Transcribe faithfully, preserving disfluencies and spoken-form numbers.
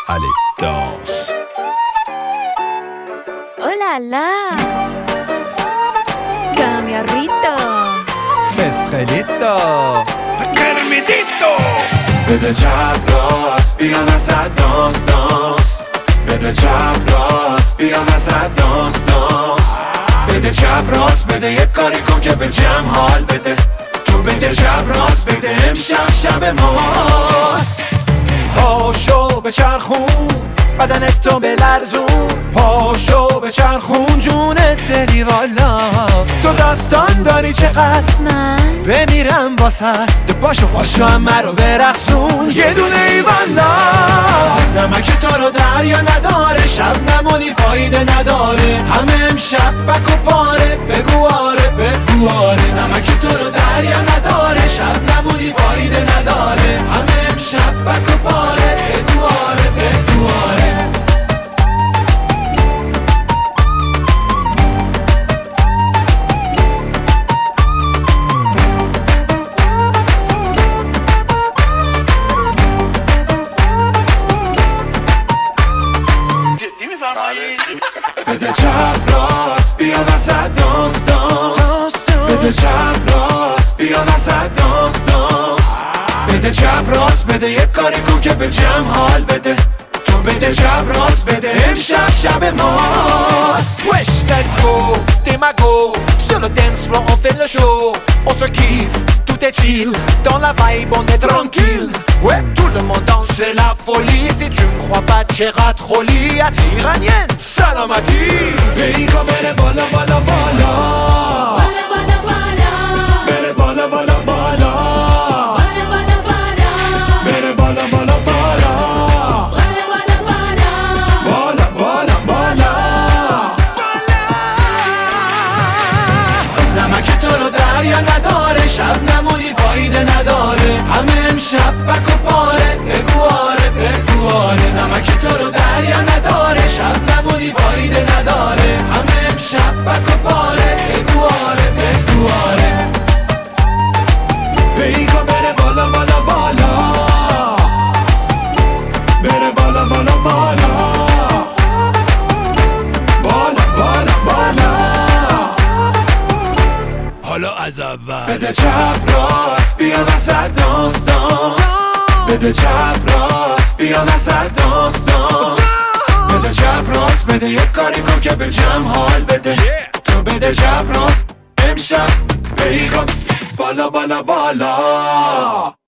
Allez, danse. Oh là là! Cambiarrito! فسخلیتو گرمیدیتو بده چپ راست بیا وسط دانس دانس بده چپ راست بیا وسط دانس دانس بده چپ راست بده یک کاری کن که به جمع حال بده تو بده چپ راست بده امشب شب ماست پاشو به چرخون بدنت تو بلرزون پاشو به چرخون جونت دلی والا تو داستان داری چقدر من بمیرم واسد باشو باشو همه رو برقصون یه دونه ای والا نمک تو رو دریا نداره شب نمونی فایده نداره همه امشب بک و پاره بگو آره بگو آره نمک تو رو دریا نداره شب نمونی فایده نداره همه امشب بک و پاره بگو آره بگو آره بده چپ راست بیا وسط دانس دانس بده چپ راست بیا وسط دانس دانس بده چپ راست بده یک کاری کن که به جمع حال بده تو بده چپ راست بده امشب شب ماست Wesh let's go démago sur le dance floor on fait le show on se kiffe tout est chill dans la vibe on est tranquille ouais tout le monde danse c'est la folie si tu me crois pas چقدر خلیت ایرانیان سلامتی ویگو بره بالا بالا بالا بالا بالا بالا بره بالا بالا بالا بالا بالا بالا بره بالا بالا بالا بالا بالا بالا بالا بالا بالا نمک تو رو دریا نداره شب نمونی فایده نداره همه امشب بک و پاره بگو آره بگو آره نمک تو رو دریا نداره شب نمونی فایده نداره همه امشب بک و پاره بگو آره بگو آره بیگا بره بالا بالا بالا بره بالا بالا بالا بالا بالا بالا حالا از اول بده چپ راست بیا وسط دانس دانس بده چپ راست بیا وسط دانس دانس بده چپ راست بده یک کاری کن که به جمع حال بده تو بده چپ راست امشب بیگا بالا بالا بالا